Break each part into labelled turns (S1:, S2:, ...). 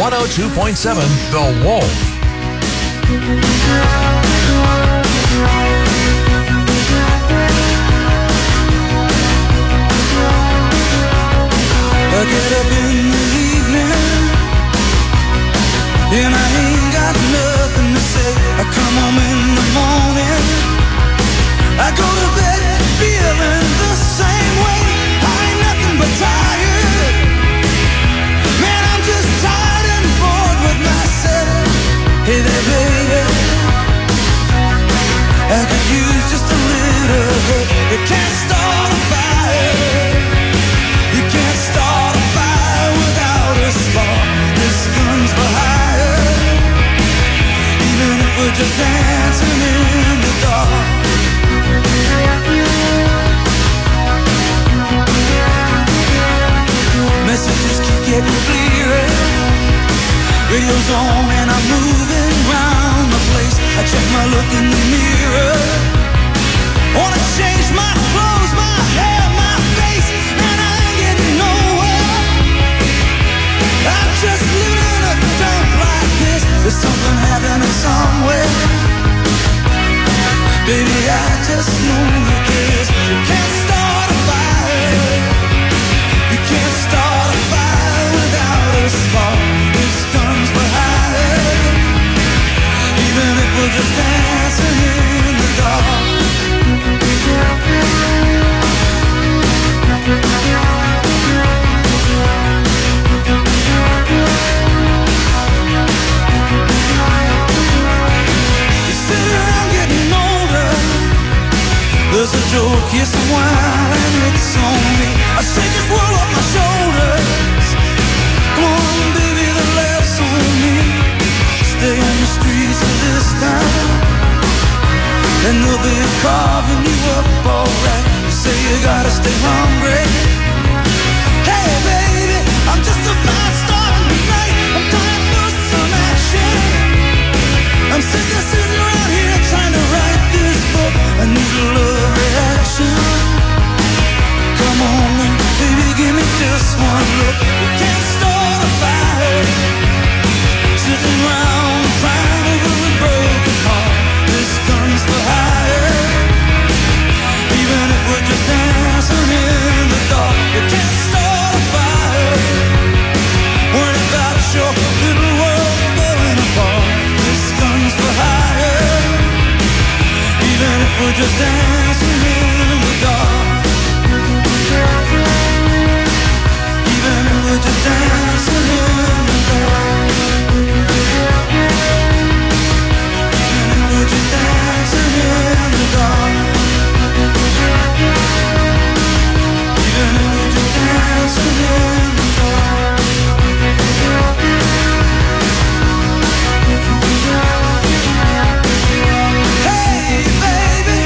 S1: 102.7 The Wolf.
S2: I get up in the evening and I ain't got nothing to say. I come home in the morning, I go to bed feeling the same way. I ain't nothing but tired. Man, I'm just tired and bored with myself. Hey there, baby, I could use just a little help. You can't start a fire. You can't start a fire without a spark. This gun's for hire, even if we're just dancing in the dark. Messages keep getting clearer. Radio's on and I'm moving round the place. I check my look in the mirror. Wanna change my clothes, my hair, my face, and I ain't getting nowhere. I'm just living in a dump like this. There's something happening somewhere. Baby, I just know it is. You can't start a fire. You can't start a fire without a spark. This gun's for hire, even if we're just dancing in the dark. There's a joke, yes, a wine, it's on me. I shake this world off my shoulders. Come on, baby, the laughs on me. Stay on the streets of this town, and they'll be carving you up alright. You say you gotta stay hungry. Hey, baby, I'm just about starting the night. I'm dying for some action. I'm sick of sitting around here trying to write this book. I need a love reaction. Come on, man, baby, give me just one look. You can't start a fire, sitting around crying over a broken heart. This gun's for hire, even if we're just dancing in the dark. You can't start a fire, worrying about your little world falling apart. This gun's for hire, even if we're just dancing in the dark. Even if we're just dancing in the dark. Even if we're just dancing in the dark. Even if we're just dancing in the dark. Hey, baby.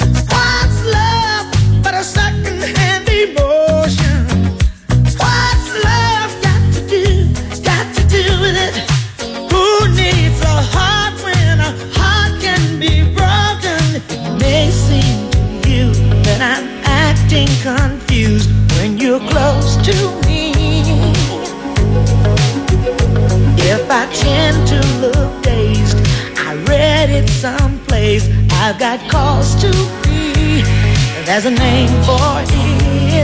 S2: What's I tend to look dazed. I read it someplace. I've got cause to be. There's a name for it.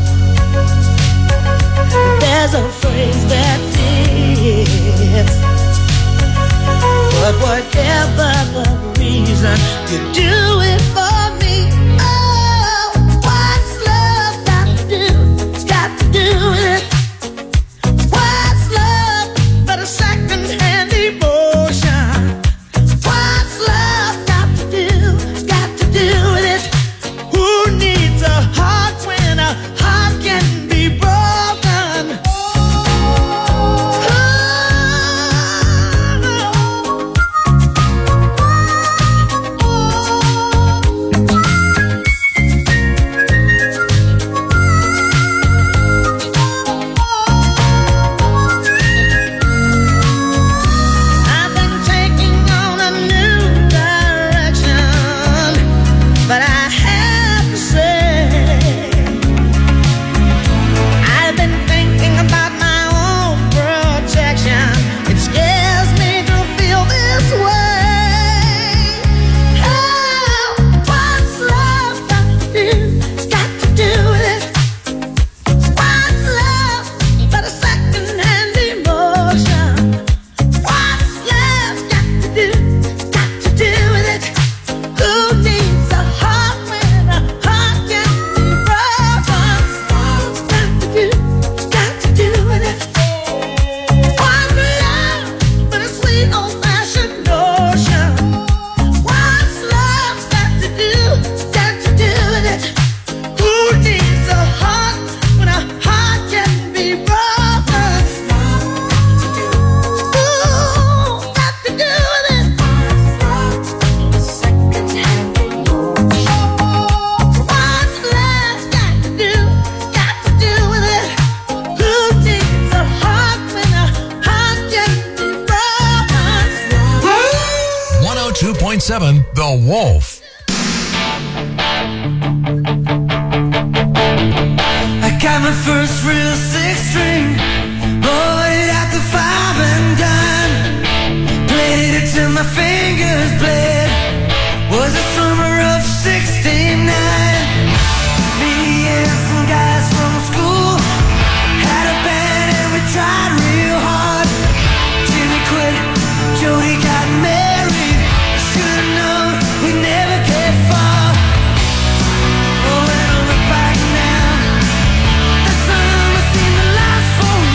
S2: There's a phrase that fits. But whatever the reason, you do it for me. Oh, what's love got to do? It's got to do with it. What's love but a second-hand emotion? What's love got to do? It's got to do with it. Who needs a heart when a heart can be broken?
S1: The Wolf.
S2: I got my first real six-string, bought it at the five and dime. Played it till my fingers bled. Was the summer of '69. Me and some guys from school had a band and we tried real hard. Jimmy quit, Jody got married. Should've known we'd never get far. Oh, when I look back now, the summer seemed to last forever.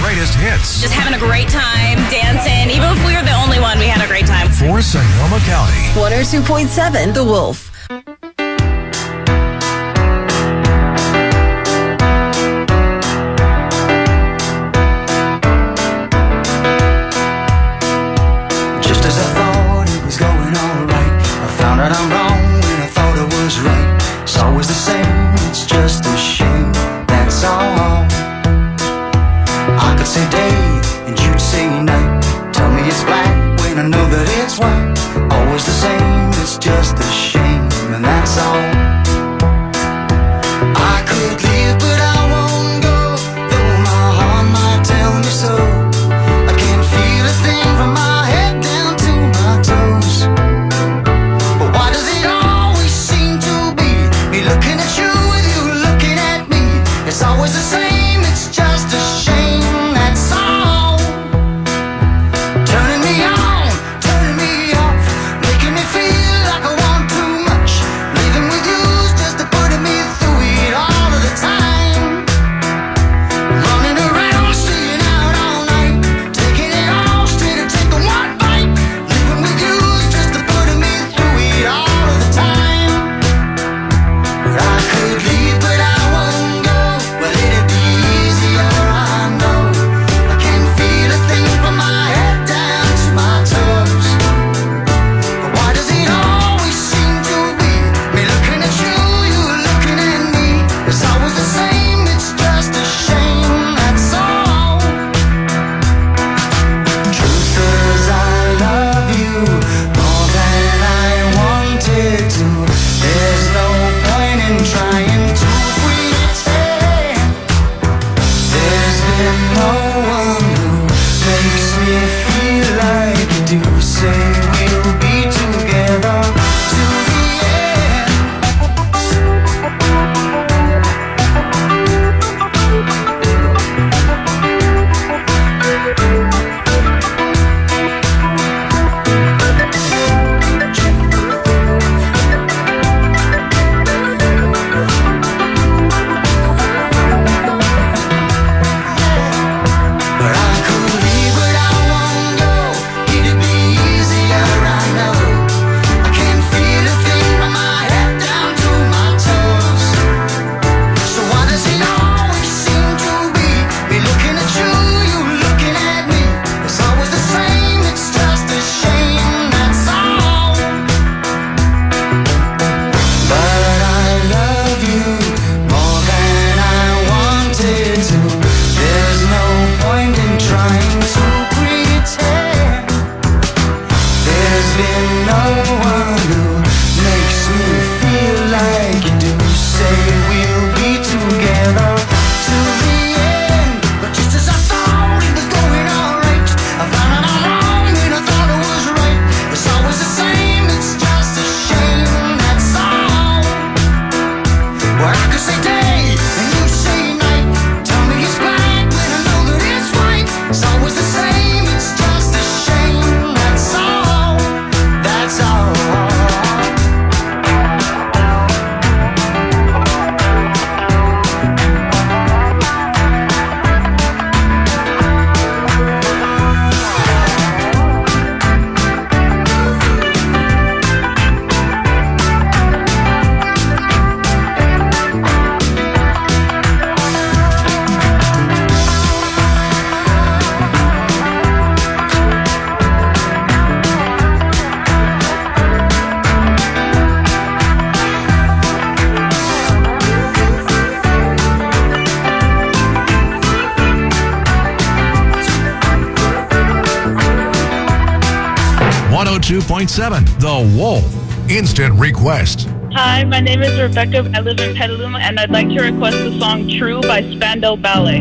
S1: greatest hits.
S3: Just having a great time, dancing. Even if we were the only one, we had a great time.
S1: For Sonoma County.
S4: 102.7 The Wolf.
S2: Just as I thought it was going alright, I found out I'm wrong when I thought I was right. It's always the same, it's just a shame, that's all. I could say day and you'd say night. Tell me it's black when I know that it's white. Always the same, it's just a shame, and that's all. I could leave but I won't go, though my heart might tell me so. I can't feel a thing from my head down to my toes. But why does it always seem to be me looking at you with you looking at me? It's always the same, it's just a shame, that's all. Turning me on, turning me off, making me feel like I want too much. Leaving with you's just putting me through it all of the time. Running around, staying out all night, taking it all straight and taking one bite. Living with you's just putting me through it all of the time. I could leave but I won't go. Well, it'd be easier, I know. I can't feel a thing from my head down to my toes. But why does it always seem to be me looking at you, you looking at me? It's always the same, it's just a shame, that's all. Truth is I love you more than I wanted to. There's no point in trying to pretend. There's been no one who makes me feel like you do. Say we'll be together till the end. But I could leave, but I won't go. It'd be easier, I know. I can't feel a thing from my head down to my toes. So why does it always seem to be me looking at you, you looking at me? It's always the same, it's just a shame, that's all. But I love you more than I wanted to. There's no point in trying to pretend. There's been no one who makes me feel like you do. Say we'll be together till the end. But just as I thought it was going alright, I found out I'm wrong when I thought it was right. It's always the same, it's just a shame, that's all. Well, I could say day and you say night. Tell me it's black when I know that it's white. It's always the same, it's just a shame, that's all. That's all.
S1: .7 The Wolf. Instant request.
S5: Hi, my name is Rebecca. I live in Petaluma, and I'd like to request the song True by Spandau Ballet.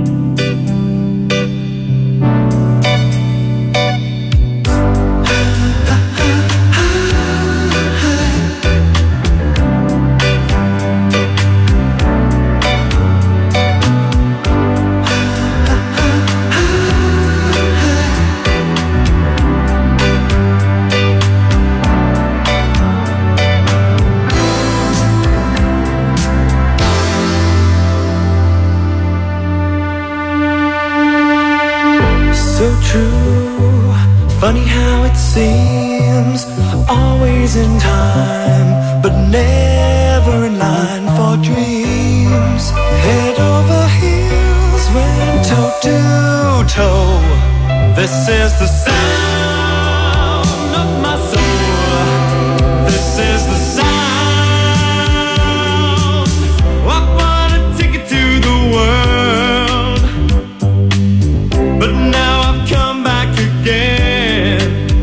S2: so true. Funny how it seems always in time, but never in line for dreams. Head over heels, went toe to toe. This is the sound of my soul. This is the sound. I wanna take it to the world, but now I've come back again.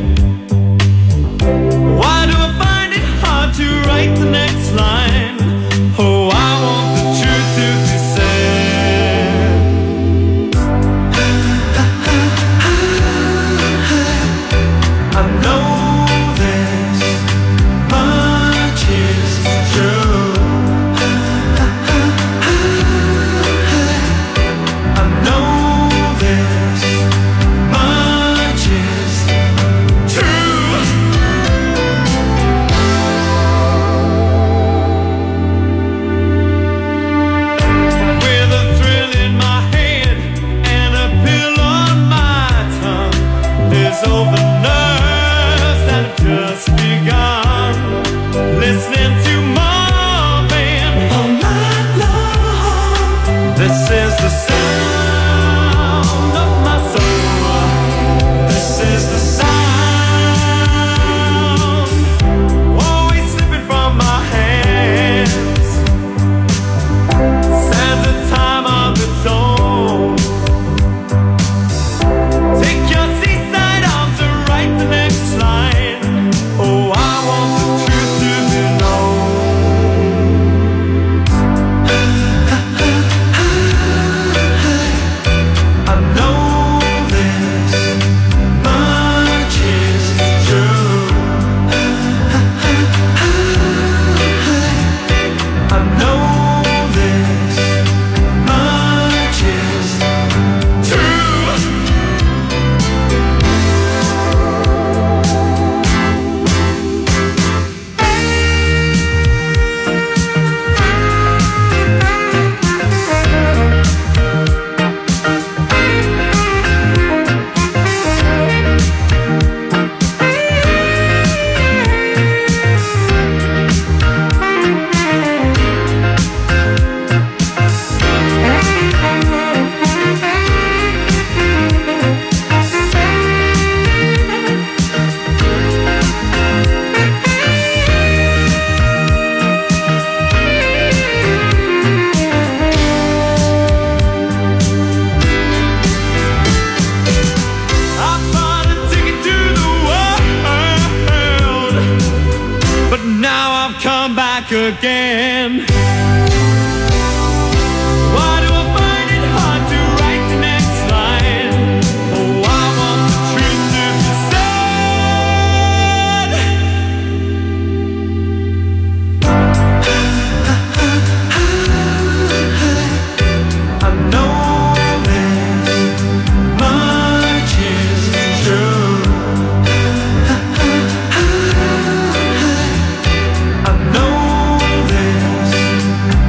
S2: Why do I find it hard to write the next line? Oh, I want the truth to be said. I know this much is true. I know this much is true. With a thrill in my head and a pill on my tongue, there's over nerves that have just begun. Listening to Marvin all night long. This is the sound of my soul. This is the sound. Always slipping from my hands. Stands a time of its own. Take your seaside arms and write the next line. Oh, I want the truth to be known. I know this much is true. I know this much is true. I bought a ticket to the world, but now I've come back again. Why do I find it hard to write the next line? Oh, I want the truth to be said. I know this much is true. I know this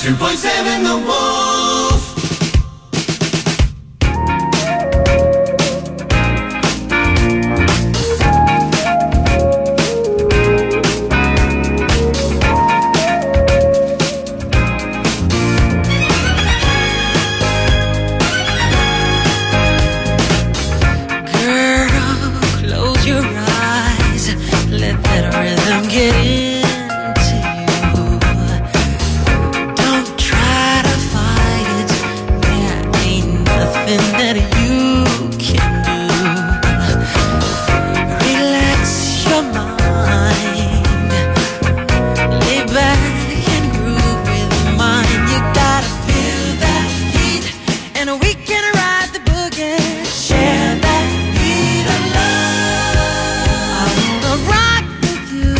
S2: 102.7 The Wolf. Get into you. Don't try to fight it. There ain't nothing that you can do. Relax your mind. Lay back and groove with mine. You gotta feel that heat, and we can ride the boogie. Share that beat of love. I wanna rock with you.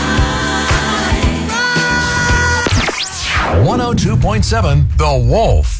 S1: The Wolf.